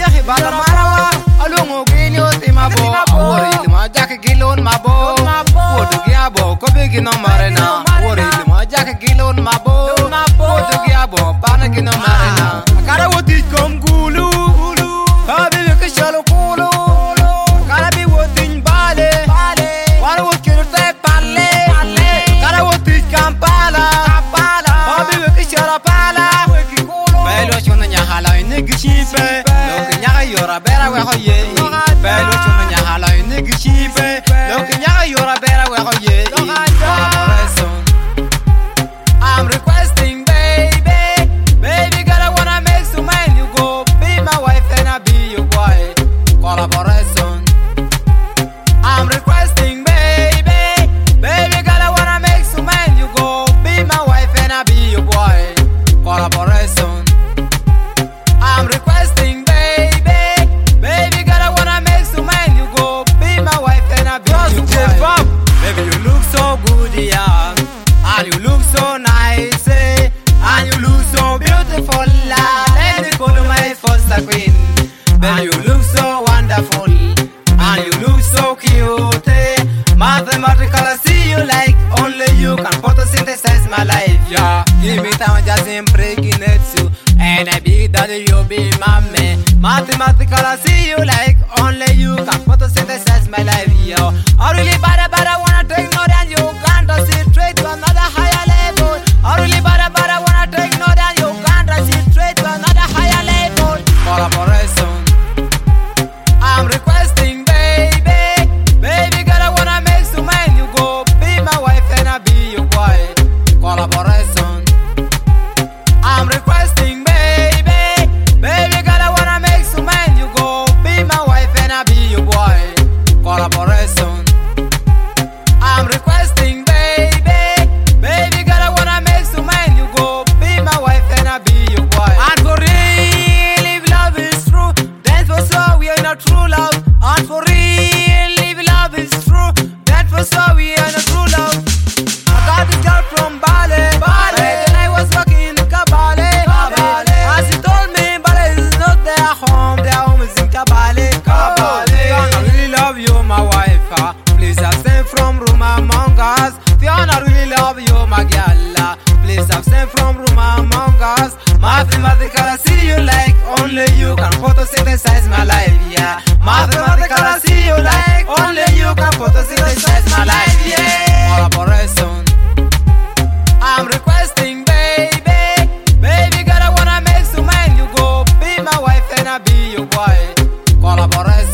yahi bala marawa alungu gilio timabo wori lima jak gilon mabo wodu giabo ko bigi no marena wori lima jak gilon mabo wodu giabo bana gino marena kara woti kom gulu habibi kishalo kulu kara bi wotin bale war wotkir te palle kara woti kampala habibi kishalo pala belo chona nya hala ni gishibe lo nya yora bera we hoye belo chona nya hala ni gishibe lo nya yora bera we hoye I'm requesting baby girl, I wanna make some man. You go be my wife and I be your boy. Collaboration. I'm requesting baby girl, I wanna make some man. You go be my wife and I be your boy. Collaboration. I'm requesting baby girl, I wanna make some man. You go be my wife and I be your boy. Baby, you look so good, yeah, and you look so nice, eh? And you look so beautiful, let me call you my foster queen. Baby, you look so wonderful, and you look so cute, eh? Mathematical, I see you like only you can photosynthesize my life, yeah. Give me time, just impregnate you, and I be daddy, you be mommy. Mathematical, I see you like only you can photosynthesize my life, yeah. I really bad, I wanna take more than you can't see straight to another higher level. I really bad, I wanna take more than you can't see straight to another higher level. Collaboration. I'm requesting baby girl, I wanna make some man. You go be my wife and I be your boy. Collaboration. I'm requesting baby girl, I wanna make some man. You go be my wife and I be your boy. Collaboration. I'm requesting baby girl, I wanna make some man. You go be my wife and I be your boy. And for real, if love is true, then for sure we are not true love. And for real, if love is true, then for sure we are not true love. I got this girl from Bali, then I was working in Kabale. And she told me Bali is not their home is in Kabale. I really love you, my wife. Please abstain from rumor mongers. Fiona really love you, my girl. Please abstain from rumor mongers. Mathematical, I see you like only you can photosynthesize my life, yeah. Mathematical, I see you like only you can photosynthesize my life, yeah. Collaboration. I'm requesting baby girl, I wanna make some man. You go be my wife and I be your boy. Collaboration.